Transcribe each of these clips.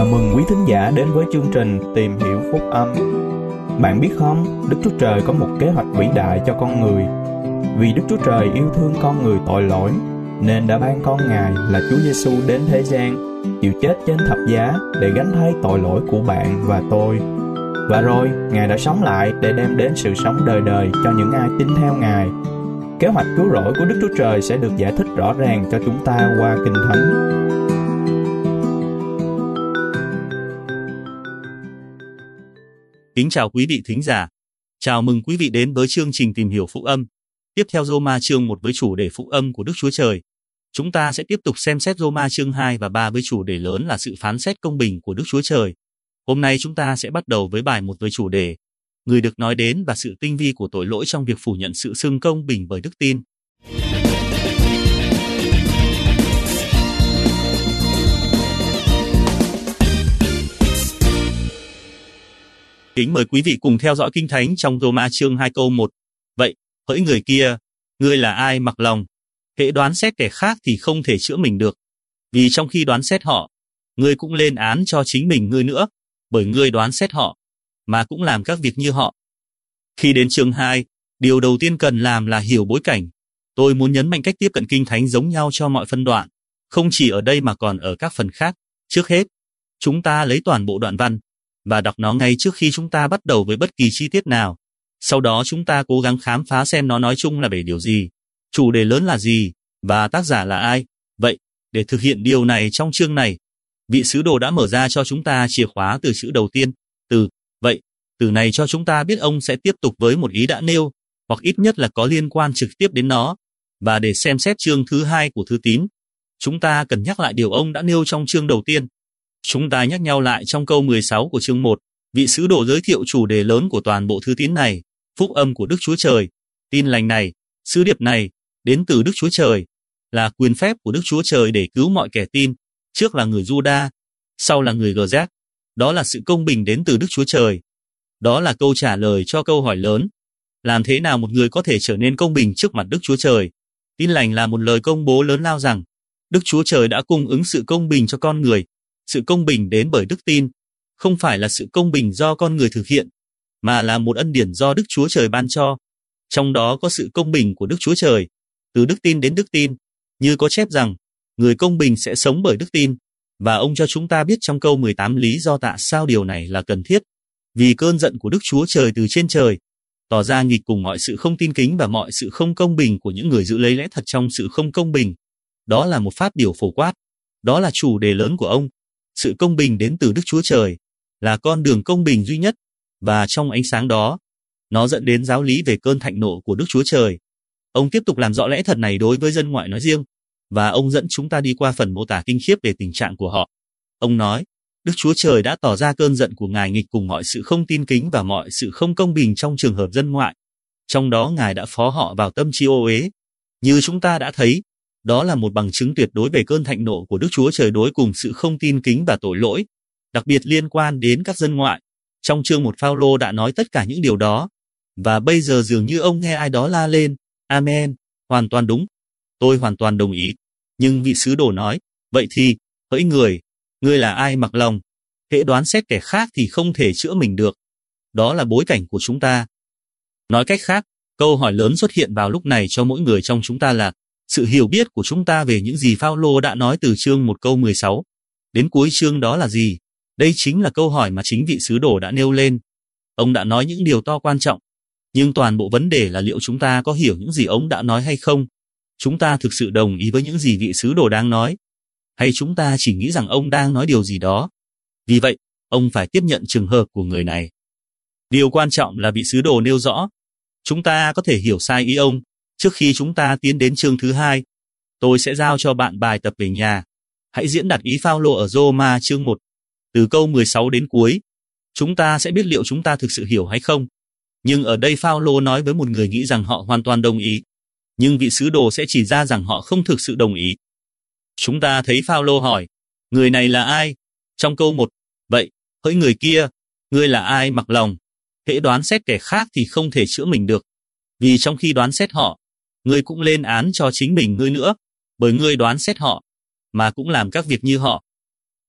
mừng quý thính giả đến với chương trình Tìm Hiểu Phúc Âm. Bạn biết không, Đức Chúa Trời có một kế hoạch vĩ đại cho con người. Vì Đức Chúa Trời yêu thương con người tội lỗi, nên đã ban con Ngài là Chúa Giêsu đến thế gian, chịu chết trên thập giá để gánh thay tội lỗi của bạn và tôi. Và rồi, Ngài đã sống lại để đem đến sự sống đời đời cho những ai tin theo Ngài. Kế hoạch cứu rỗi của Đức Chúa Trời sẽ được giải thích rõ ràng cho chúng ta qua Kinh Thánh. Kính chào quý vị thính giả. Chào mừng quý vị đến với chương trình Tìm Hiểu Phúc Âm. Tiếp theo Roma chương 1 với chủ đề Phúc Âm của Đức Chúa Trời. Chúng ta sẽ tiếp tục xem xét Roma chương 2 và 3 với chủ đề lớn là sự phán xét công bình của Đức Chúa Trời. Hôm nay chúng ta sẽ bắt đầu với bài 1 với chủ đề Người được nói đến và sự tinh vi của tội lỗi trong việc phủ nhận sự xưng công bình bởi đức tin. Kính mời quý vị cùng theo dõi Kinh Thánh trong Roma chương 2 câu 1. Vậy, hỡi người kia, ngươi là ai mặc lòng? Hễ đoán xét kẻ khác thì không thể chữa mình được. Vì trong khi đoán xét họ, ngươi cũng lên án cho chính mình ngươi nữa, bởi ngươi đoán xét họ, mà cũng làm các việc như họ. Khi đến chương 2, điều đầu tiên cần làm là hiểu bối cảnh. Tôi muốn nhấn mạnh cách tiếp cận Kinh Thánh giống nhau cho mọi phân đoạn, không chỉ ở đây mà còn ở các phần khác. Trước hết, chúng ta lấy toàn bộ đoạn văn và đọc nó ngay trước khi chúng ta bắt đầu với bất kỳ chi tiết nào. Sau đó chúng ta cố gắng khám phá xem nó nói chung là về điều gì, chủ đề lớn là gì, và tác giả là ai. Vậy, để thực hiện điều này trong chương này, vị sứ đồ đã mở ra cho chúng ta chìa khóa từ chữ đầu tiên, từ. Vậy, từ này cho chúng ta biết ông sẽ tiếp tục với một ý đã nêu, hoặc ít nhất là có liên quan trực tiếp đến nó. Và để xem xét chương thứ 2 của thư tín, chúng ta cần nhắc lại điều ông đã nêu trong chương đầu tiên. Chúng ta nhắc nhau lại trong câu 16 của chương 1, vị sứ đồ giới thiệu chủ đề lớn của toàn bộ thư tín này, phúc âm của Đức Chúa Trời. Tin lành này, sứ điệp này, đến từ Đức Chúa Trời, là quyền phép của Đức Chúa Trời để cứu mọi kẻ tin, trước là người Juda, sau là người Gơ-rác. Đó là sự công bình đến từ Đức Chúa Trời. Đó là câu trả lời cho câu hỏi lớn. Làm thế nào một người có thể trở nên công bình trước mặt Đức Chúa Trời? Tin lành là một lời công bố lớn lao rằng Đức Chúa Trời đã cung ứng sự công bình cho con người. Sự công bình đến bởi đức tin, không phải là sự công bình do con người thực hiện, mà là một ân điển do Đức Chúa Trời ban cho. Trong đó có sự công bình của Đức Chúa Trời, từ đức tin đến đức tin, như có chép rằng, người công bình sẽ sống bởi đức tin, và ông cho chúng ta biết trong câu 18 lý do tại sao điều này là cần thiết. Vì cơn giận của Đức Chúa Trời từ trên trời, tỏ ra nghịch cùng mọi sự không tin kính và mọi sự không công bình của những người giữ lấy lẽ thật trong sự không công bình. Đó là một phát biểu phổ quát. Đó là chủ đề lớn của ông. Sự công bình đến từ Đức Chúa Trời là con đường công bình duy nhất, và trong ánh sáng đó, nó dẫn đến giáo lý về cơn thạnh nộ của Đức Chúa Trời. Ông tiếp tục làm rõ lẽ thật này đối với dân ngoại nói riêng, và ông dẫn chúng ta đi qua phần mô tả kinh khiếp về tình trạng của họ. Ông nói, Đức Chúa Trời đã tỏ ra cơn giận của Ngài nghịch cùng mọi sự không tin kính và mọi sự không công bình trong trường hợp dân ngoại. Trong đó Ngài đã phó họ vào tâm trí ô uế. Như chúng ta đã thấy, đó là một bằng chứng tuyệt đối về cơn thạnh nộ của Đức Chúa Trời đối cùng sự không tin kính và tội lỗi, đặc biệt liên quan đến các dân ngoại. Trong chương 1 Phao-lô đã nói tất cả những điều đó, và bây giờ dường như ông nghe ai đó la lên, Amen, hoàn toàn đúng. Tôi hoàn toàn đồng ý. Nhưng vị sứ đồ nói, vậy thì, hỡi người, ngươi là ai mặc lòng? Hễ đoán xét kẻ khác thì không thể chữa mình được. Đó là bối cảnh của chúng ta. Nói cách khác, câu hỏi lớn xuất hiện vào lúc này cho mỗi người trong chúng ta là, sự hiểu biết của chúng ta về những gì Phao-lô đã nói từ chương 1 câu 16 đến cuối chương đó là gì? Đây chính là câu hỏi mà chính vị sứ đồ đã nêu lên. Ông đã nói những điều to quan trọng, nhưng toàn bộ vấn đề là liệu chúng ta có hiểu những gì ông đã nói hay không? Chúng ta thực sự đồng ý với những gì vị sứ đồ đang nói, hay chúng ta chỉ nghĩ rằng ông đang nói điều gì đó? Vì vậy, ông phải tiếp nhận trường hợp của người này. Điều quan trọng là vị sứ đồ nêu rõ, chúng ta có thể hiểu sai ý ông. Trước khi chúng ta tiến đến chương thứ 2, tôi sẽ giao cho bạn bài tập về nhà. Hãy diễn đạt ý Phao-lô ở Roma chương 1, từ câu 16 đến cuối. Chúng ta sẽ biết liệu chúng ta thực sự hiểu hay không. Nhưng ở đây Phao-lô nói với một người nghĩ rằng họ hoàn toàn đồng ý, nhưng vị sứ đồ sẽ chỉ ra rằng họ không thực sự đồng ý. Chúng ta thấy Phao-lô hỏi, người này là ai? Trong câu 1, vậy, hỡi người kia, ngươi là ai mặc lòng? Hễ đoán xét kẻ khác thì không thể chữa mình được. Vì trong khi đoán xét họ, ngươi cũng lên án cho chính mình ngươi nữa, bởi ngươi đoán xét họ, mà cũng làm các việc như họ.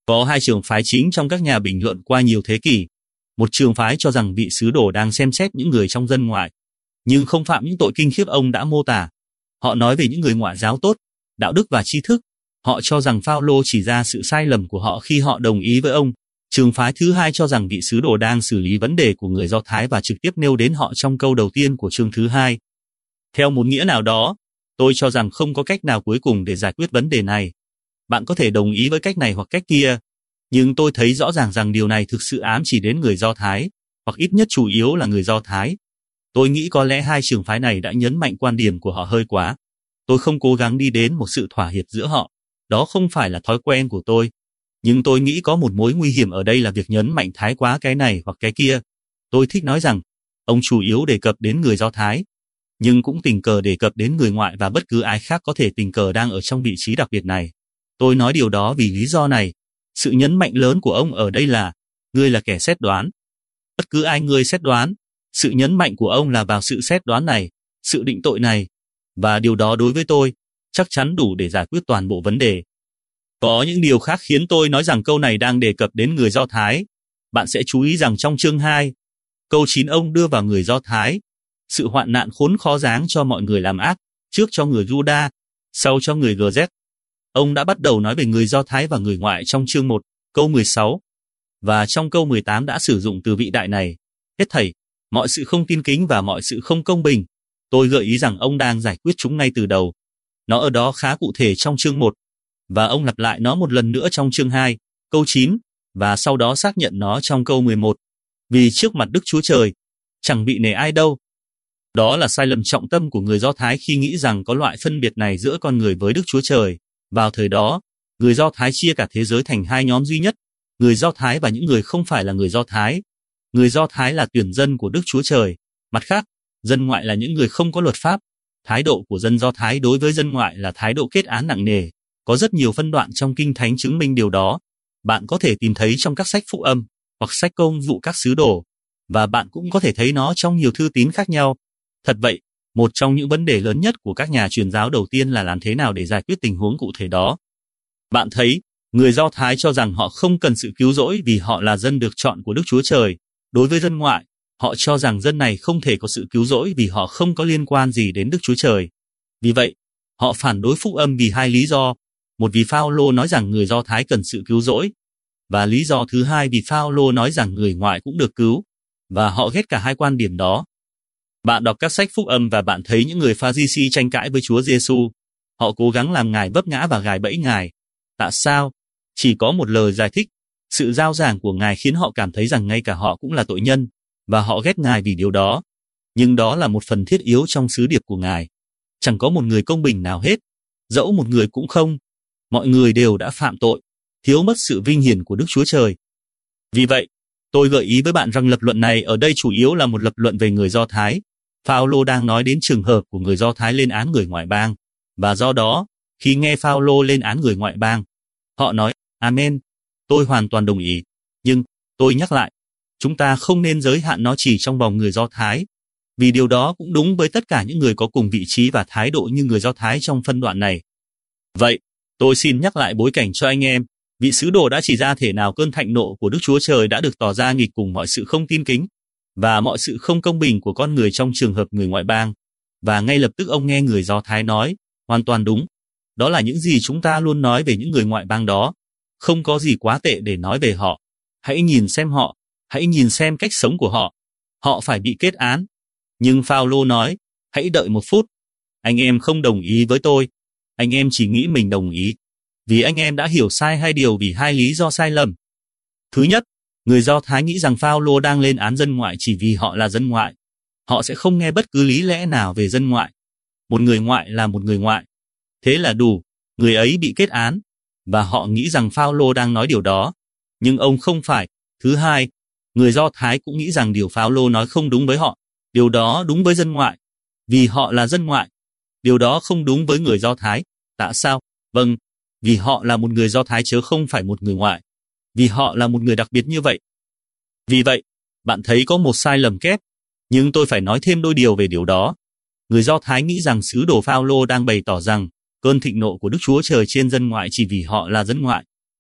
Có hai trường phái chính trong các nhà bình luận qua nhiều thế kỷ. Một trường phái cho rằng vị sứ đồ đang xem xét những người trong dân ngoại, nhưng không phạm những tội kinh khiếp ông đã mô tả. Họ nói về những người ngoại giáo tốt, đạo đức và tri thức. Họ cho rằng Phao-lô chỉ ra sự sai lầm của họ khi họ đồng ý với ông. Trường phái thứ hai cho rằng vị sứ đồ đang xử lý vấn đề của người Do Thái và trực tiếp nêu đến họ trong câu đầu tiên của chương thứ 2. Theo một nghĩa nào đó, tôi cho rằng không có cách nào cuối cùng để giải quyết vấn đề này. Bạn có thể đồng ý với cách này hoặc cách kia, nhưng tôi thấy rõ ràng rằng điều này thực sự ám chỉ đến người Do Thái, hoặc ít nhất chủ yếu là người Do Thái. Tôi nghĩ có lẽ hai trường phái này đã nhấn mạnh quan điểm của họ hơi quá. Tôi không cố gắng đi đến một sự thỏa hiệp giữa họ. Đó không phải là thói quen của tôi. Nhưng tôi nghĩ có một mối nguy hiểm ở đây là việc nhấn mạnh thái quá cái này hoặc cái kia. Tôi thích nói rằng, ông chủ yếu đề cập đến người Do Thái, nhưng cũng tình cờ đề cập đến người ngoại và bất cứ ai khác có thể tình cờ đang ở trong vị trí đặc biệt này. Tôi nói điều đó vì lý do này. Sự nhấn mạnh lớn của ông ở đây là, ngươi là kẻ xét đoán. Bất cứ ai ngươi xét đoán, sự nhấn mạnh của ông là vào sự xét đoán này, sự định tội này, và điều đó đối với tôi, chắc chắn đủ để giải quyết toàn bộ vấn đề. Có những điều khác khiến tôi nói rằng câu này đang đề cập đến người Do Thái. Bạn sẽ chú ý rằng trong chương 2, câu 9 ông đưa vào người Do Thái, sự hoạn nạn khốn khó giáng cho mọi người làm ác, trước cho người Juda, sau cho người GZ. Ông đã bắt đầu nói về người Do Thái và người ngoại trong chương 1, câu 16, và trong câu 18 đã sử dụng từ vị đại này, hết thảy, mọi sự không tin kính và mọi sự không công bình. Tôi gợi ý rằng ông đang giải quyết chúng ngay từ đầu. Nó ở đó khá cụ thể trong chương 1, và ông lặp lại nó một lần nữa trong chương 2, câu 9, và sau đó xác nhận nó trong câu 11. Vì trước mặt Đức Chúa Trời, chẳng bị nể ai đâu. Đó là sai lầm trọng tâm của người Do Thái khi nghĩ rằng có loại phân biệt này giữa con người với Đức Chúa Trời. Vào thời đó, người Do Thái chia cả thế giới thành hai nhóm duy nhất, người Do Thái và những người không phải là người Do Thái. Người Do Thái là tuyển dân của Đức Chúa Trời. Mặt khác, dân ngoại là những người không có luật pháp. Thái độ của dân Do Thái đối với dân ngoại là thái độ kết án nặng nề. Có rất nhiều phân đoạn trong Kinh Thánh chứng minh điều đó. Bạn có thể tìm thấy trong các sách phúc âm, hoặc sách công vụ các sứ đồ, và bạn cũng có thể thấy nó trong nhiều thư tín khác nhau. Thật vậy, một trong những vấn đề lớn nhất của các nhà truyền giáo đầu tiên là làm thế nào để giải quyết tình huống cụ thể đó. Bạn thấy, người Do Thái cho rằng họ không cần sự cứu rỗi vì họ là dân được chọn của Đức Chúa Trời. Đối với dân ngoại, họ cho rằng dân này không thể có sự cứu rỗi vì họ không có liên quan gì đến Đức Chúa Trời. Vì vậy, họ phản đối phúc âm vì hai lý do. Một vì Phao-lô nói rằng người Do Thái cần sự cứu rỗi, và lý do thứ hai vì Phao-lô nói rằng người ngoại cũng được cứu, và họ ghét cả hai quan điểm đó. Bạn đọc các sách phúc âm và bạn thấy những người Pha-ri-si tranh cãi với Chúa Giêsu. Họ cố gắng làm Ngài vấp ngã và gài bẫy Ngài. Tại sao? Chỉ có một lời giải thích. Sự rao giảng của Ngài khiến họ cảm thấy rằng ngay cả họ cũng là tội nhân, và họ ghét Ngài vì điều đó. Nhưng đó là một phần thiết yếu trong sứ điệp của Ngài. Chẳng có một người công bình nào hết, dẫu một người cũng không. Mọi người đều đã phạm tội, thiếu mất sự vinh hiển của Đức Chúa Trời. Vì vậy, tôi gợi ý với bạn rằng lập luận này ở đây chủ yếu là một lập luận về người Do Thái. Phao-lô đang nói đến trường hợp của người Do Thái lên án người ngoại bang, và do đó, khi nghe Phao-lô lên án người ngoại bang, họ nói, Amen, tôi hoàn toàn đồng ý. Nhưng, tôi nhắc lại, chúng ta không nên giới hạn nó chỉ trong vòng người Do Thái, vì điều đó cũng đúng với tất cả những người có cùng vị trí và thái độ như người Do Thái trong phân đoạn này. Vậy, tôi xin nhắc lại bối cảnh cho anh em. Vị sứ đồ đã chỉ ra thể nào cơn thạnh nộ của Đức Chúa Trời đã được tỏ ra nghịch cùng mọi sự không tin kính và mọi sự không công bình của con người trong trường hợp người ngoại bang. Và ngay lập tức ông nghe người Do Thái nói, hoàn toàn đúng. Đó là những gì chúng ta luôn nói về những người ngoại bang đó. Không có gì quá tệ để nói về họ. Hãy nhìn xem họ, hãy nhìn xem cách sống của họ. Họ phải bị kết án. Nhưng Phao-lô nói, hãy đợi một phút. Anh em không đồng ý với tôi. Anh em chỉ nghĩ mình đồng ý. Vì anh em đã hiểu sai hai điều vì hai lý do sai lầm. Thứ nhất, người Do Thái nghĩ rằng Phao-lô đang lên án dân ngoại chỉ vì họ là dân ngoại. Họ sẽ không nghe bất cứ lý lẽ nào về dân ngoại. Một người ngoại là một người ngoại. Thế là đủ, người ấy bị kết án. Và họ nghĩ rằng Phao-lô đang nói điều đó. Nhưng ông không phải. Thứ hai, người Do Thái cũng nghĩ rằng điều Phao-lô nói không đúng với họ. Điều đó đúng với dân ngoại. Vì họ là dân ngoại. Điều đó không đúng với người Do Thái. Tại sao? Vâng, vì họ là một người Do Thái chứ không phải một người ngoại. Vì họ là một người đặc biệt như vậy. Vì vậy, bạn thấy có một sai lầm kép. Nhưng tôi phải nói thêm đôi điều về điều đó. Người Do Thái nghĩ rằng sứ đồ Phao-lô đang bày tỏ rằng cơn thịnh nộ của Đức Chúa Trời trên dân ngoại chỉ vì họ là dân ngoại.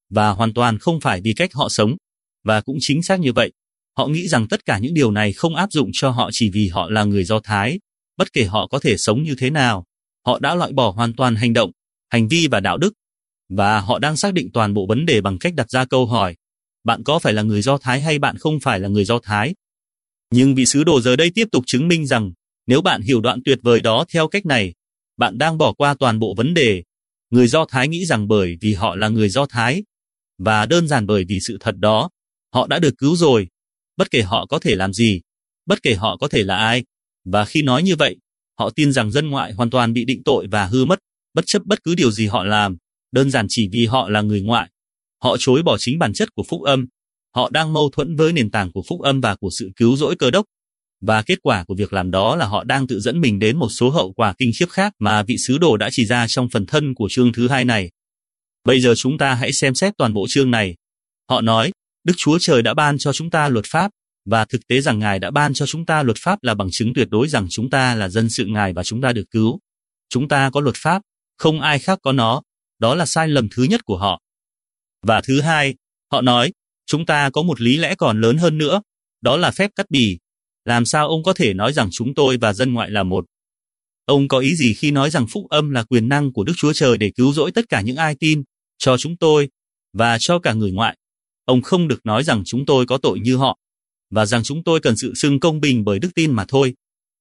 và hoàn toàn không phải vì cách họ sống. Và cũng chính xác như vậy, họ nghĩ rằng tất cả những điều này không áp dụng cho họ chỉ vì họ là người Do Thái. Bất kể họ có thể sống như thế nào, họ đã loại bỏ hoàn toàn hành động, hành vi và đạo đức. Và họ đang xác định toàn bộ vấn đề bằng cách đặt ra câu hỏi, bạn có phải là người Do Thái hay bạn không phải là người Do Thái? Nhưng vị sứ đồ giờ đây tiếp tục chứng minh rằng, nếu bạn hiểu đoạn tuyệt vời đó theo cách này, bạn đang bỏ qua toàn bộ vấn đề. Người Do Thái nghĩ rằng bởi vì họ là người Do Thái, và đơn giản bởi vì sự thật đó, họ đã được cứu rồi, bất kể họ có thể làm gì, bất kể họ có thể là ai. Và khi nói như vậy, họ tin rằng dân ngoại hoàn toàn bị định tội và hư mất, bất chấp bất cứ điều gì họ làm, đơn giản chỉ vì họ là người ngoại. Họ chối bỏ chính bản chất của phúc âm. Họ đang mâu thuẫn với nền tảng của phúc âm và của sự cứu rỗi Cơ Đốc. Và kết quả của việc làm đó là họ đang tự dẫn mình đến một số hậu quả kinh khiếp khác mà vị sứ đồ đã chỉ ra trong phần thân của chương thứ 2 này. Bây giờ chúng ta hãy xem xét toàn bộ chương này. Họ nói, Đức Chúa Trời đã ban cho chúng ta luật pháp, và thực tế rằng Ngài đã ban cho chúng ta luật pháp là bằng chứng tuyệt đối rằng chúng ta là dân sự Ngài và chúng ta được cứu. Chúng ta có luật pháp, không ai khác có nó. Đó là sai lầm thứ nhất của họ. Và thứ hai, họ nói, chúng ta có một lý lẽ còn lớn hơn nữa, đó là phép cắt bì. Làm sao ông có thể nói rằng chúng tôi và dân ngoại là một? Ông có ý gì khi nói rằng phúc âm là quyền năng của Đức Chúa Trời để cứu rỗi tất cả những ai tin, cho chúng tôi, và cho cả người ngoại? Ông không được nói rằng chúng tôi có tội như họ, và rằng chúng tôi cần sự xưng công bình bởi đức tin mà thôi.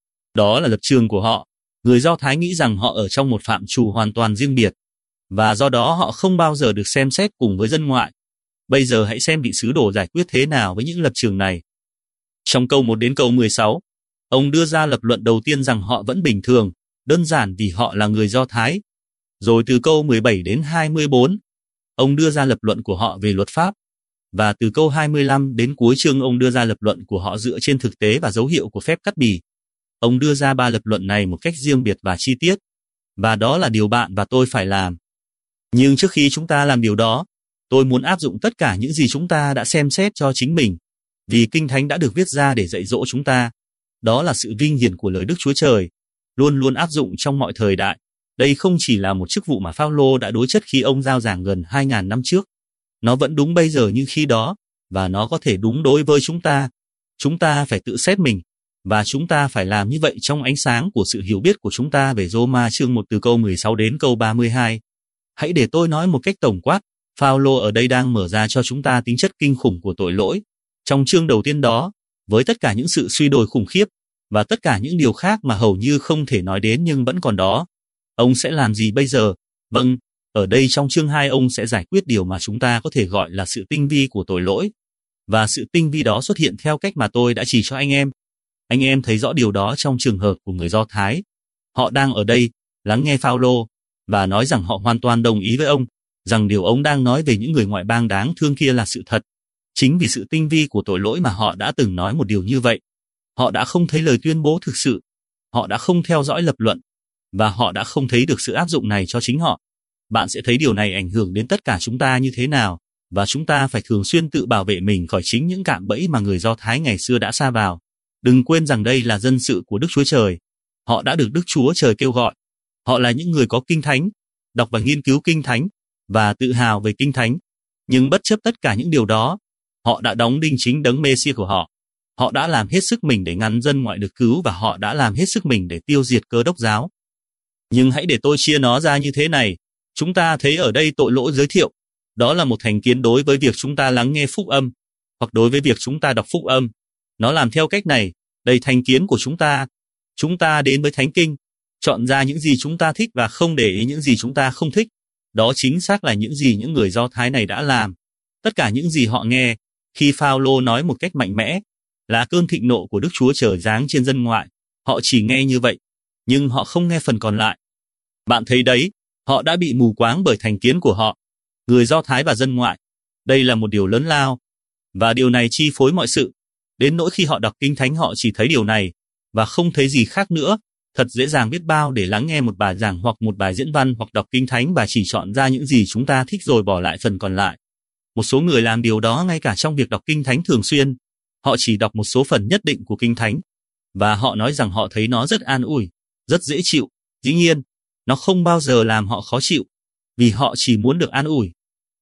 Đó là lập trường của họ. Người Do Thái nghĩ rằng họ ở trong một phạm trù hoàn toàn riêng biệt, và do đó họ không bao giờ được xem xét cùng với dân ngoại. Bây giờ hãy xem vị sứ đồ giải quyết thế nào với những lập trường này. Trong câu 1 đến câu 16, ông đưa ra lập luận đầu tiên rằng họ vẫn bình thường, đơn giản vì họ là người Do Thái. Rồi từ câu 17 đến 24, ông đưa ra lập luận của họ về luật pháp. Và từ câu 25 đến cuối chương ông đưa ra lập luận của họ dựa trên thực tế và dấu hiệu của phép cắt bì. Ông đưa ra 3 lập luận này một cách riêng biệt và chi tiết. Và đó là điều bạn và tôi phải làm. Nhưng trước khi chúng ta làm điều đó, tôi muốn áp dụng tất cả những gì chúng ta đã xem xét cho chính mình. Vì Kinh Thánh đã được viết ra để dạy dỗ chúng ta. Đó là sự vinh hiển của lời Đức Chúa Trời, luôn luôn áp dụng trong mọi thời đại. Đây không chỉ là một chức vụ mà Phao-lô đã đối chất khi ông giao giảng gần 2.000 năm trước. Nó vẫn đúng bây giờ như khi đó, và nó có thể đúng đối với chúng ta. Chúng ta phải tự xét mình, và chúng ta phải làm như vậy trong ánh sáng của sự hiểu biết của chúng ta về Rô-ma chương 1 từ câu 16 đến câu 32. Hãy để tôi nói một cách tổng quát, Phao-lô ở đây đang mở ra cho chúng ta tính chất kinh khủng của tội lỗi. Trong chương đầu tiên đó, với tất cả những sự suy đồi khủng khiếp, và tất cả những điều khác mà hầu như không thể nói đến nhưng vẫn còn đó, ông sẽ làm gì bây giờ? Vâng, ở đây trong chương 2 ông sẽ giải quyết điều mà chúng ta có thể gọi là sự tinh vi của tội lỗi. Và sự tinh vi đó xuất hiện theo cách mà tôi đã chỉ cho anh em. Anh em thấy rõ điều đó trong trường hợp của người Do Thái. Họ đang ở đây, lắng nghe Phao-lô, và nói rằng họ hoàn toàn đồng ý với ông, rằng điều ông đang nói về những người ngoại bang đáng thương kia là sự thật. Chính vì sự tinh vi của tội lỗi mà họ đã từng nói một điều như vậy. Họ đã không thấy lời tuyên bố thực sự. Họ đã không theo dõi lập luận. Và họ đã không thấy được sự áp dụng này cho chính họ. Bạn sẽ thấy điều này ảnh hưởng đến tất cả chúng ta như thế nào, và chúng ta phải thường xuyên tự bảo vệ mình khỏi chính những cạm bẫy mà người Do Thái ngày xưa đã sa vào. Đừng quên rằng đây là dân sự của Đức Chúa Trời. Họ đã được Đức Chúa Trời kêu gọi. Họ là những người có Kinh Thánh, đọc và nghiên cứu Kinh Thánh, và tự hào về Kinh Thánh. Nhưng bất chấp tất cả những điều đó, họ đã đóng đinh chính đấng Mê-si của họ. Họ đã làm hết sức mình để ngăn dân ngoại được cứu và họ đã làm hết sức mình để tiêu diệt Cơ Đốc giáo. Nhưng hãy để tôi chia nó ra như thế này. Chúng ta thấy ở đây tội lỗi giới thiệu. Đó là một thành kiến đối với việc chúng ta lắng nghe phúc âm, hoặc đối với việc chúng ta đọc phúc âm. Nó làm theo cách này, đây thành kiến của chúng ta. Chúng ta đến với Thánh Kinh, chọn ra những gì chúng ta thích và không để ý những gì chúng ta không thích. Đó chính xác là những gì những người Do Thái này đã làm. Tất cả những gì họ nghe, khi Phao-lô nói một cách mạnh mẽ, là cơn thịnh nộ của Đức Chúa Trời giáng trên dân ngoại. Họ chỉ nghe như vậy, nhưng họ không nghe phần còn lại. Bạn thấy đấy, họ đã bị mù quáng bởi thành kiến của họ. Người Do Thái và dân ngoại. Đây là một điều lớn lao. Và điều này chi phối mọi sự. Đến nỗi khi họ đọc Kinh Thánh họ chỉ thấy điều này, và không thấy gì khác nữa. Thật dễ dàng biết bao để lắng nghe một bài giảng hoặc một bài diễn văn hoặc đọc Kinh Thánh và chỉ chọn ra những gì chúng ta thích rồi bỏ lại phần còn lại. Một số người làm điều đó ngay cả trong việc đọc Kinh Thánh thường xuyên. Họ chỉ đọc một số phần nhất định của Kinh Thánh. Và họ nói rằng họ thấy nó rất an ủi, rất dễ chịu. Dĩ nhiên, nó không bao giờ làm họ khó chịu, vì họ chỉ muốn được an ủi.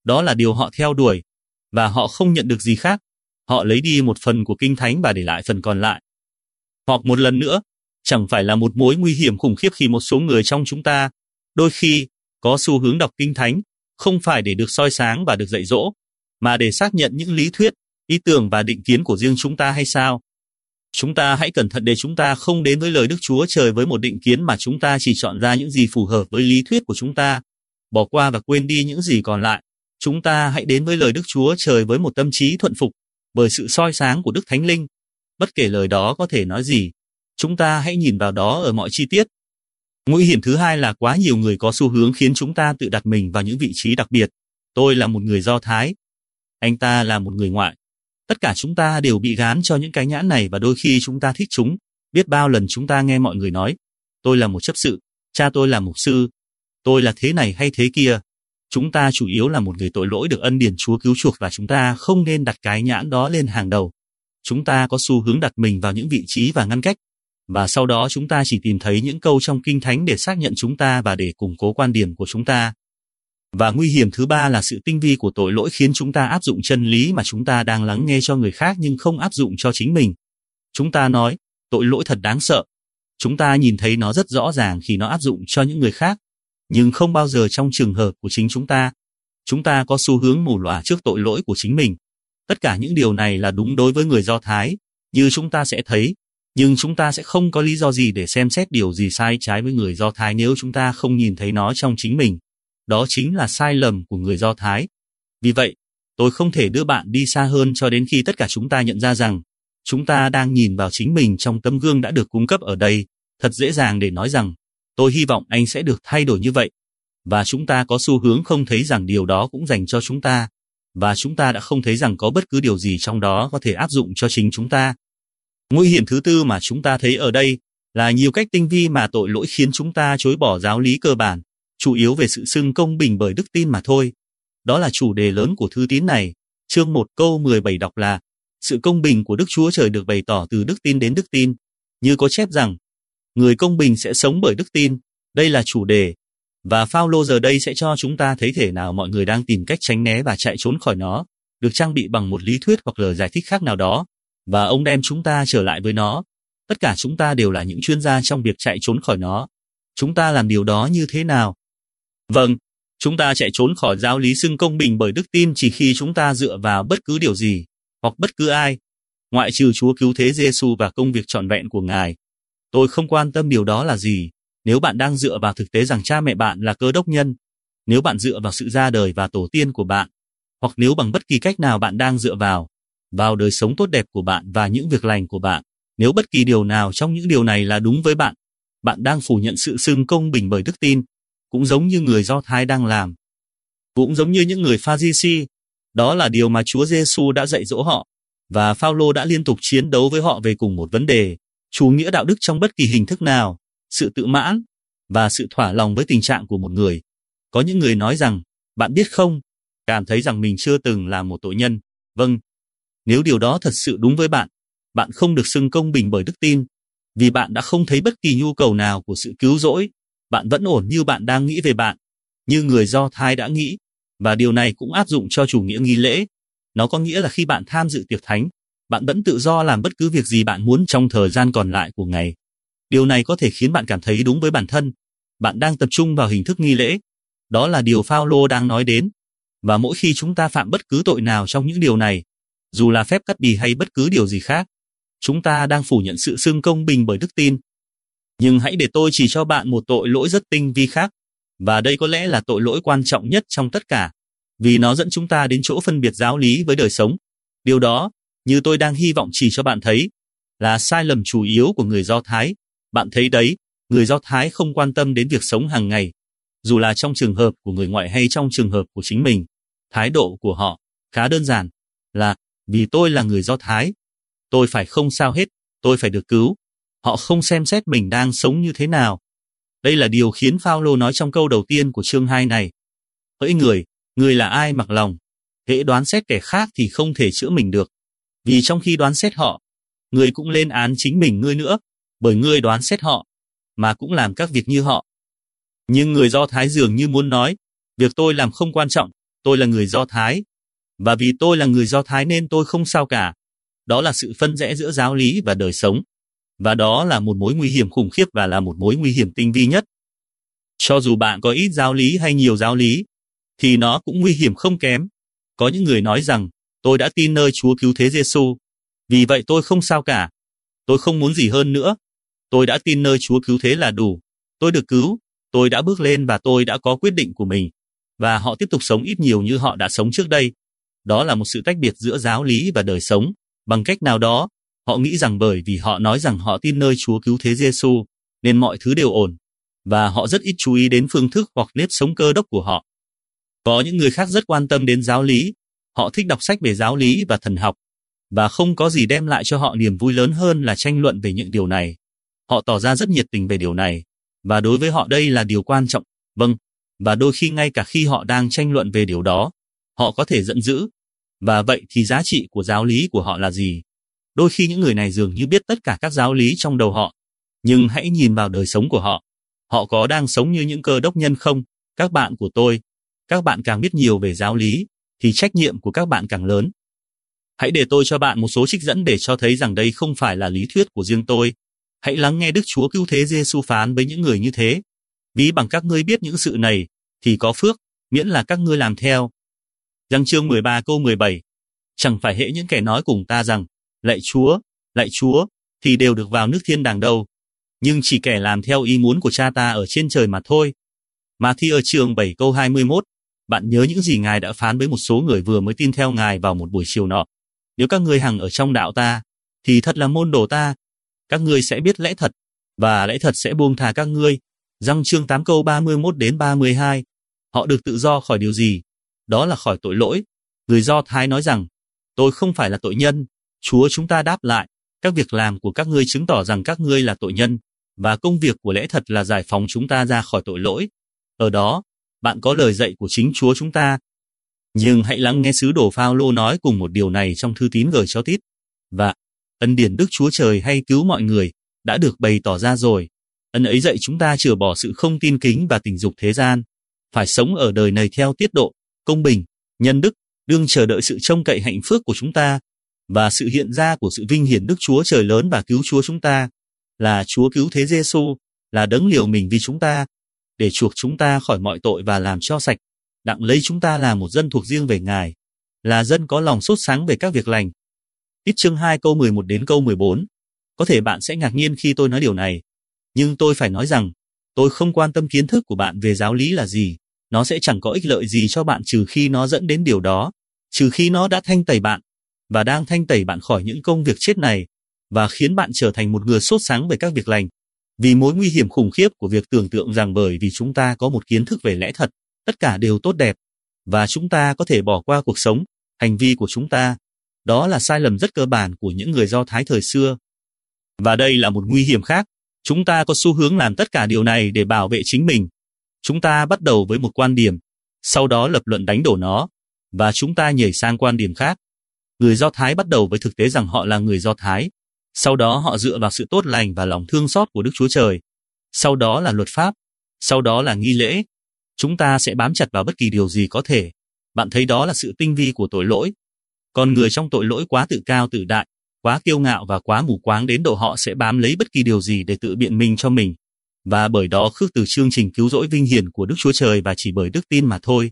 Đó là điều họ theo đuổi, và họ không nhận được gì khác. Họ lấy đi một phần của Kinh Thánh và để lại phần còn lại. Hoặc một lần nữa, chẳng phải là một mối nguy hiểm khủng khiếp khi một số người trong chúng ta đôi khi có xu hướng đọc Kinh Thánh không phải để được soi sáng và được dạy dỗ, mà để xác nhận những lý thuyết, ý tưởng và định kiến của riêng chúng ta hay sao? Chúng ta hãy cẩn thận để chúng ta không đến với lời Đức Chúa Trời với một định kiến mà chúng ta chỉ chọn ra những gì phù hợp với lý thuyết của chúng ta, bỏ qua và quên đi những gì còn lại. Chúng ta hãy đến với lời Đức Chúa Trời với một tâm trí thuận phục bởi sự soi sáng của Đức Thánh Linh. Bất kể lời đó có thể nói gì, chúng ta hãy nhìn vào đó ở mọi chi tiết. Nguy hiểm thứ hai là quá nhiều người có xu hướng khiến chúng ta tự đặt mình vào những vị trí đặc biệt. Tôi là một người Do Thái, anh ta là một người ngoại. Tất cả chúng ta đều bị gán cho những cái nhãn này và đôi khi chúng ta thích chúng. Biết bao lần chúng ta nghe mọi người nói, tôi là một chấp sự, cha tôi là mục sư, tôi là thế này hay thế kia. Chúng ta chủ yếu là một người tội lỗi được ân điển Chúa cứu chuộc và chúng ta không nên đặt cái nhãn đó lên hàng đầu. Chúng ta có xu hướng đặt mình vào những vị trí và ngăn cách, và sau đó chúng ta chỉ tìm thấy những câu trong Kinh Thánh để xác nhận chúng ta và để củng cố quan điểm của chúng ta. Và nguy hiểm thứ ba là sự tinh vi của tội lỗi khiến chúng ta áp dụng chân lý mà chúng ta đang lắng nghe cho người khác nhưng không áp dụng cho chính mình. Chúng ta nói, tội lỗi thật đáng sợ. Chúng ta nhìn thấy nó rất rõ ràng khi nó áp dụng cho những người khác, nhưng không bao giờ trong trường hợp của chính chúng ta. Chúng ta có xu hướng mù lòa trước tội lỗi của chính mình. Tất cả những điều này là đúng đối với người Do Thái, như chúng ta sẽ thấy, nhưng chúng ta sẽ không có lý do gì để xem xét điều gì sai trái với người Do Thái nếu chúng ta không nhìn thấy nó trong chính mình. Đó chính là sai lầm của người Do Thái. Vì vậy, tôi không thể đưa bạn đi xa hơn cho đến khi tất cả chúng ta nhận ra rằng chúng ta đang nhìn vào chính mình trong tấm gương đã được cung cấp ở đây. Thật dễ dàng để nói rằng, tôi hy vọng anh sẽ được thay đổi như vậy. Và chúng ta có xu hướng không thấy rằng điều đó cũng dành cho chúng ta. Và chúng ta đã không thấy rằng có bất cứ điều gì trong đó có thể áp dụng cho chính chúng ta. Nguy hiểm thứ tư mà chúng ta thấy ở đây là nhiều cách tinh vi mà tội lỗi khiến chúng ta chối bỏ giáo lý cơ bản, chủ yếu về sự xưng công bình bởi đức tin mà thôi. Đó là chủ đề lớn của thư tín này. Chương 1 câu 17 đọc là, sự công bình của Đức Chúa Trời được bày tỏ từ đức tin đến đức tin. Như có chép rằng, người công bình sẽ sống bởi đức tin. Đây là chủ đề. Và Phao-lô giờ đây sẽ cho chúng ta thấy thể nào mọi người đang tìm cách tránh né và chạy trốn khỏi nó, được trang bị bằng một lý thuyết hoặc lời giải thích khác nào đó. Và ông đem chúng ta trở lại với nó. Tất cả chúng ta đều là những chuyên gia trong việc chạy trốn khỏi nó. Chúng ta làm điều đó như thế nào? Vâng, chúng ta chạy trốn khỏi giáo lý xưng công bình bởi đức tin chỉ khi chúng ta dựa vào bất cứ điều gì, hoặc bất cứ ai, ngoại trừ Chúa cứu thế Giêsu và công việc trọn vẹn của Ngài. Tôi không quan tâm điều đó là gì. Nếu bạn đang dựa vào thực tế rằng cha mẹ bạn là cơ đốc nhân, nếu bạn dựa vào sự ra đời và tổ tiên của bạn, hoặc nếu bằng bất kỳ cách nào bạn đang dựa vào đời sống tốt đẹp của bạn và những việc lành của bạn, nếu bất kỳ điều nào trong những điều này là đúng với bạn, bạn đang phủ nhận sự xưng công bình bởi đức tin, cũng giống như người Do Thái đang làm. Cũng giống như những người Pha-ri-si, đó là điều mà Chúa Giêsu đã dạy dỗ họ, và Phao-lô đã liên tục chiến đấu với họ về cùng một vấn đề, chủ nghĩa đạo đức trong bất kỳ hình thức nào, sự tự mãn, và sự thỏa lòng với tình trạng của một người. Có những người nói rằng, bạn biết không, cảm thấy rằng mình chưa từng là một tội nhân. Vâng, nếu điều đó thật sự đúng với bạn, bạn không được xưng công bình bởi đức tin, vì bạn đã không thấy bất kỳ nhu cầu nào của sự cứu rỗi. Bạn vẫn ổn như bạn đang nghĩ về bạn, như người Do Thái đã nghĩ, và điều này cũng áp dụng cho chủ nghĩa nghi lễ. Nó có nghĩa là khi bạn tham dự tiệc thánh, bạn vẫn tự do làm bất cứ việc gì bạn muốn trong thời gian còn lại của ngày. Điều này có thể khiến bạn cảm thấy đúng với bản thân. Bạn đang tập trung vào hình thức nghi lễ. Đó là điều Phao-lô đang nói đến. Và mỗi khi chúng ta phạm bất cứ tội nào trong những điều này, dù là phép cắt bì hay bất cứ điều gì khác, chúng ta đang phủ nhận sự xưng công bình bởi đức tin. Nhưng hãy để tôi chỉ cho bạn một tội lỗi rất tinh vi khác, và đây có lẽ là tội lỗi quan trọng nhất trong tất cả, vì nó dẫn chúng ta đến chỗ phân biệt giáo lý với đời sống. Điều đó, như tôi đang hy vọng chỉ cho bạn thấy, là sai lầm chủ yếu của người Do Thái. Bạn thấy đấy, người Do Thái không quan tâm đến việc sống hàng ngày, dù là trong trường hợp của người ngoại hay trong trường hợp của chính mình. Thái độ của họ khá đơn giản, là vì tôi là người Do Thái, tôi phải không sao hết, tôi phải được cứu. Họ không xem xét mình đang sống như thế nào. Đây là điều khiến Phao-lô nói trong câu đầu tiên của chương 2 này. Hỡi người là ai mặc lòng, hễ đoán xét kẻ khác thì không thể chữa mình được. Vì trong khi đoán xét họ, ngươi cũng lên án chính mình ngươi nữa, bởi ngươi đoán xét họ, mà cũng làm các việc như họ. Nhưng người Do Thái dường như muốn nói, việc tôi làm không quan trọng, tôi là người Do Thái, và vì tôi là người Do Thái nên tôi không sao cả. Đó là sự phân rẽ giữa giáo lý và đời sống, và đó là một mối nguy hiểm khủng khiếp và là một mối nguy hiểm tinh vi nhất. Cho dù bạn có ít giáo lý hay nhiều giáo lý, thì nó cũng nguy hiểm không kém. Có những người nói rằng, tôi đã tin nơi Chúa Cứu Thế Giêsu, vì vậy tôi không sao cả. Tôi không muốn gì hơn nữa. Tôi đã tin nơi Chúa Cứu Thế là đủ. Tôi được cứu, tôi đã bước lên và tôi đã có quyết định của mình. Và họ tiếp tục sống ít nhiều như họ đã sống trước đây. Đó là một sự tách biệt giữa giáo lý và đời sống. Bằng cách nào đó, họ nghĩ rằng bởi vì họ nói rằng họ tin nơi Chúa Cứu Thế Giêsu, nên mọi thứ đều ổn. Và họ rất ít chú ý đến phương thức hoặc nếp sống cơ đốc của họ. Có những người khác rất quan tâm đến giáo lý. Họ thích đọc sách về giáo lý và thần học. Và không có gì đem lại cho họ niềm vui lớn hơn là tranh luận về những điều này. Họ tỏ ra rất nhiệt tình về điều này. Và đối với họ đây là điều quan trọng. Vâng, và đôi khi ngay cả khi họ đang tranh luận về điều đó, họ có thể giận dữ. Và vậy thì giá trị của giáo lý của họ là gì? Đôi khi những người này dường như biết tất cả các giáo lý trong đầu họ. Nhưng hãy nhìn vào đời sống của họ. Họ có đang sống như những cơ đốc nhân không? Các bạn của tôi, các bạn càng biết nhiều về giáo lý, thì trách nhiệm của các bạn càng lớn. Hãy để tôi cho bạn một số trích dẫn để cho thấy rằng đây không phải là lý thuyết của riêng tôi. Hãy lắng nghe Đức Chúa Cứu Thế Giêsu phán với những người như thế. Ví bằng các ngươi biết những sự này, thì có phước, miễn là các ngươi làm theo. Giăng chương 13 câu 17. Chẳng phải hễ những kẻ nói cùng ta rằng, lạy Chúa, thì đều được vào nước thiên đàng đâu. Nhưng chỉ kẻ làm theo ý muốn của cha ta ở trên trời mà thôi. Ma-thi-ơ chương 7 câu 21. Bạn nhớ những gì Ngài đã phán với một số người vừa mới tin theo Ngài vào một buổi chiều nọ. Nếu các ngươi hằng ở trong đạo ta, thì thật là môn đồ ta. Các ngươi sẽ biết lẽ thật, và lẽ thật sẽ buông thà các ngươi. Giăng chương 8 câu 31 đến 32. Họ được tự do khỏi điều gì? Đó là khỏi tội lỗi. Người Do Thái nói rằng, tôi không phải là tội nhân. Chúa chúng ta đáp lại, các việc làm của các ngươi chứng tỏ rằng các ngươi là tội nhân, và công việc của lẽ thật là giải phóng chúng ta ra khỏi tội lỗi. Ở đó, bạn có lời dạy của chính Chúa chúng ta. Nhưng hãy lắng nghe sứ đồ Phao-lô nói cùng một điều này trong thư tín gửi cho Tít. Và ân điển Đức Chúa Trời hay cứu mọi người đã được bày tỏ ra rồi. Ân ấy dạy chúng ta chừa bỏ sự không tin kính và tình dục thế gian, phải sống ở đời này theo tiết độ, công bình, nhân đức, đương chờ đợi sự trông cậy hạnh phúc của chúng ta và sự hiện ra của sự vinh hiển Đức Chúa Trời lớn và cứu Chúa chúng ta, là Chúa Cứu Thế Giêsu, là đấng liều mình vì chúng ta, để chuộc chúng ta khỏi mọi tội và làm cho sạch, đặng lấy chúng ta là một dân thuộc riêng về Ngài, là dân có lòng sốt sáng về các việc lành. Tít chương 2 câu 11 đến câu 14. Có thể bạn sẽ ngạc nhiên khi tôi nói điều này, nhưng tôi phải nói rằng, tôi không quan tâm kiến thức của bạn về giáo lý là gì, nó sẽ chẳng có ích lợi gì cho bạn trừ khi nó dẫn đến điều đó, trừ khi nó đã thanh tẩy bạn, và đang thanh tẩy bạn khỏi những công việc chết này, và khiến bạn trở thành một người sốt sáng về các việc lành. Vì mối nguy hiểm khủng khiếp của việc tưởng tượng rằng bởi vì chúng ta có một kiến thức về lẽ thật, tất cả đều tốt đẹp, và chúng ta có thể bỏ qua cuộc sống, hành vi của chúng ta. Đó là sai lầm rất cơ bản của những người Do Thái thời xưa. Và đây là một nguy hiểm khác. Chúng ta có xu hướng làm tất cả điều này để bảo vệ chính mình. Chúng ta bắt đầu với một quan điểm, sau đó lập luận đánh đổ nó, và chúng ta nhảy sang quan điểm khác. Người Do Thái bắt đầu với thực tế rằng họ là người Do Thái. Sau đó họ dựa vào sự tốt lành và lòng thương xót của Đức Chúa Trời. Sau đó là luật pháp. Sau đó là nghi lễ. Chúng ta sẽ bám chặt vào bất kỳ điều gì có thể. Bạn thấy đó là sự tinh vi của tội lỗi. Con người trong tội lỗi quá tự cao tự đại, quá kiêu ngạo và quá mù quáng đến độ họ sẽ bám lấy bất kỳ điều gì để tự biện minh cho mình. Và bởi đó khước từ chương trình cứu rỗi vinh hiển của Đức Chúa Trời và chỉ bởi đức tin mà thôi.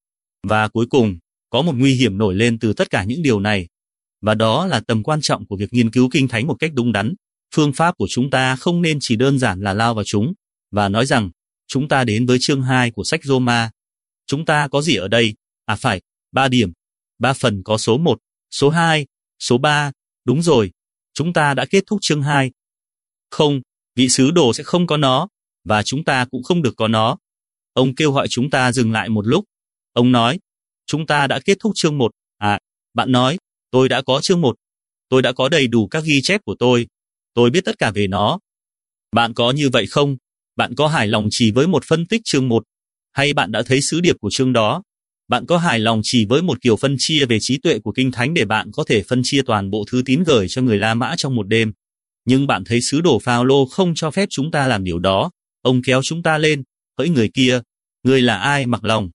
Và cuối cùng, có một nguy hiểm nổi lên từ tất cả những điều này. Và đó là tầm quan trọng của việc nghiên cứu Kinh Thánh một cách đúng đắn. Phương pháp của chúng ta không nên chỉ đơn giản là lao vào chúng, và nói rằng, chúng ta đến với chương 2 của sách Roma. Chúng ta có gì ở đây? À phải, 3 điểm. 3 phần có số 1, số 2, số 3. Đúng rồi, chúng ta đã kết thúc chương 2. Không, vị sứ đồ sẽ không có nó, và chúng ta cũng không được có nó. Ông kêu gọi chúng ta dừng lại một lúc. Ông nói, chúng ta đã kết thúc chương 1. À, bạn nói, tôi đã có chương 1. Tôi đã có đầy đủ các ghi chép của tôi. Tôi biết tất cả về nó. Bạn có như vậy không? Bạn có hài lòng chỉ với một phân tích chương 1? Hay bạn đã thấy sứ điệp của chương đó? Bạn có hài lòng chỉ với một kiểu phân chia về trí tuệ của Kinh Thánh để bạn có thể phân chia toàn bộ thư tín gửi cho người La Mã trong một đêm? Nhưng bạn thấy sứ đồ Phao-lô không cho phép chúng ta làm điều đó. Ông kéo chúng ta lên, hỡi người kia, ngươi là ai mặc lòng?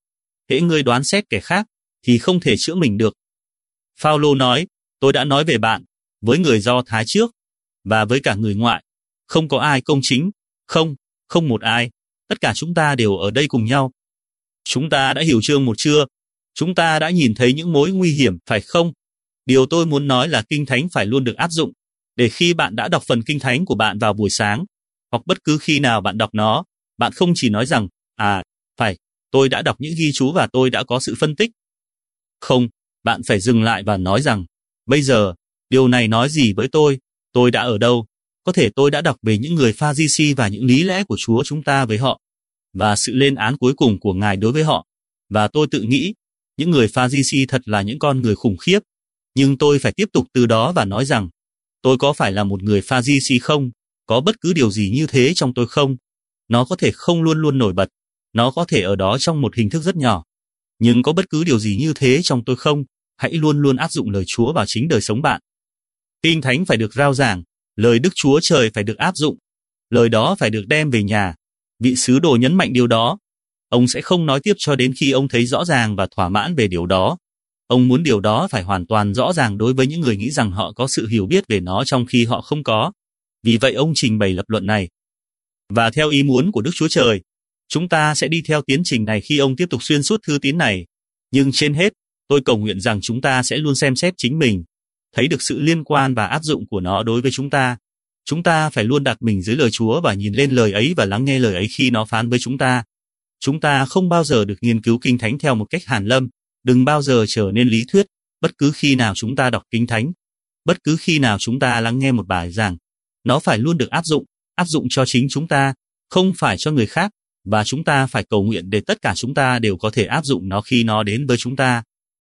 hễ ngươi đoán xét kẻ khác thì không thể chữa mình được. Phao-lô nói, tôi đã nói về bạn, với người Do Thái trước, và với cả người ngoại, không có ai công chính, không một ai, tất cả chúng ta đều ở đây cùng nhau. Chúng ta đã hiểu chương 1 chưa? Chúng ta đã nhìn thấy những mối nguy hiểm, phải không? Điều tôi muốn nói là Kinh Thánh phải luôn được áp dụng, để khi bạn đã đọc phần Kinh Thánh của bạn vào buổi sáng, hoặc bất cứ khi nào bạn đọc nó, bạn không chỉ nói rằng, phải, tôi đã đọc những ghi chú và tôi đã có sự phân tích. Không, bạn phải dừng lại và nói rằng, bây giờ, điều này nói gì với tôi đã ở đâu, có thể tôi đã đọc về những người Pha-ri-si và những lý lẽ của Chúa chúng ta với họ, và sự lên án cuối cùng của Ngài đối với họ, và tôi tự nghĩ, những người Pha-ri-si thật là những con người khủng khiếp, nhưng tôi phải tiếp tục từ đó và nói rằng, tôi có phải là một người Pha-ri-si không, có bất cứ điều gì như thế trong tôi không, nó có thể không luôn luôn nổi bật, nó có thể ở đó trong một hình thức rất nhỏ, nhưng có bất cứ điều gì như thế trong tôi không, hãy luôn luôn áp dụng lời Chúa vào chính đời sống bạn. Kinh Thánh phải được rao giảng, lời Đức Chúa Trời phải được áp dụng, lời đó phải được đem về nhà. Vị sứ đồ nhấn mạnh điều đó. Ông sẽ không nói tiếp cho đến khi ông thấy rõ ràng và thỏa mãn về điều đó. Ông muốn điều đó phải hoàn toàn rõ ràng đối với những người nghĩ rằng họ có sự hiểu biết về nó trong khi họ không có. Vì vậy ông trình bày lập luận này. Và theo ý muốn của Đức Chúa Trời, chúng ta sẽ đi theo tiến trình này khi ông tiếp tục xuyên suốt thư tín này. Nhưng trên hết, tôi cầu nguyện rằng chúng ta sẽ luôn xem xét chính mình, thấy được sự liên quan và áp dụng của nó đối với chúng ta. Chúng ta phải luôn đặt mình dưới lời Chúa và nhìn lên lời ấy và lắng nghe lời ấy khi nó phán với chúng ta. Chúng ta không bao giờ được nghiên cứu Kinh Thánh theo một cách hàn lâm, đừng bao giờ trở nên lý thuyết, bất cứ khi nào chúng ta đọc Kinh Thánh, bất cứ khi nào chúng ta lắng nghe một bài giảng, nó phải luôn được áp dụng cho chính chúng ta, không phải cho người khác, và chúng ta phải cầu nguyện để tất cả chúng ta đều có thể áp dụng nó khi nó đến với chúng ta.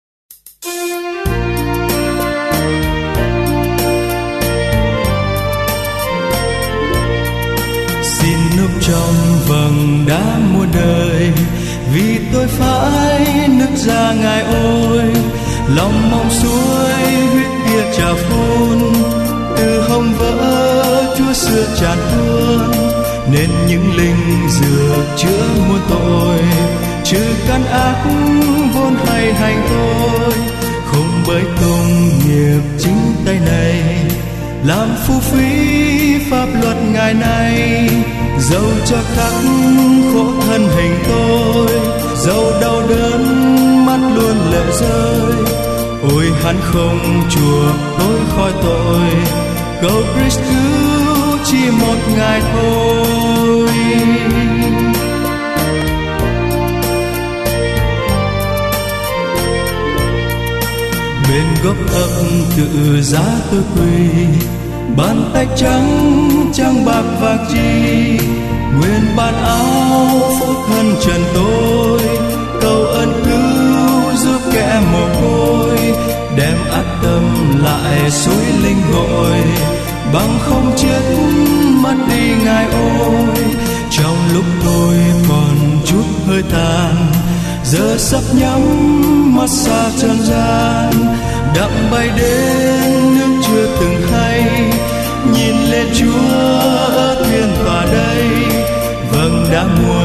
Xin núp trong vầng đá muôn đời, vì tôi phải nức ra Ngài ôi. Lòng mong suối huyết kia trào phun, từ hông vỡ Chúa xưa tràn tuôn, nên những linh dược chữa muôn tội, trừ căn ác vốn hay hành tôi. Không bởi công nghiệp chính tay này, làm phung phí pháp luật ngày nay. Dẫu cho khắc khổ thân hình tôi, dẫu đau đớn mắt luôn lệ rơi, ôi Hắn không chuộc tôi khỏi tội, cầu Christ cứu chỉ một ngày thôi. Bên gốc ấp tự giá tôi quỳ, bàn tay trắng bạc vàng chi, nguyện ban áo phúc thân trần tôi, cầu ơn cứu giúp kẻ mồ côi, đem ác tâm lại suối linh hội, bằng không chết mất đi Ngài ôi. Trong lúc tôi còn chút hơi tàn, giờ sắp nhắm mắt xa trần gian, đặng bay đến nước chưa từng hay, nhìn lên Chúa ở thiên tòa đây. Vâng đã muôn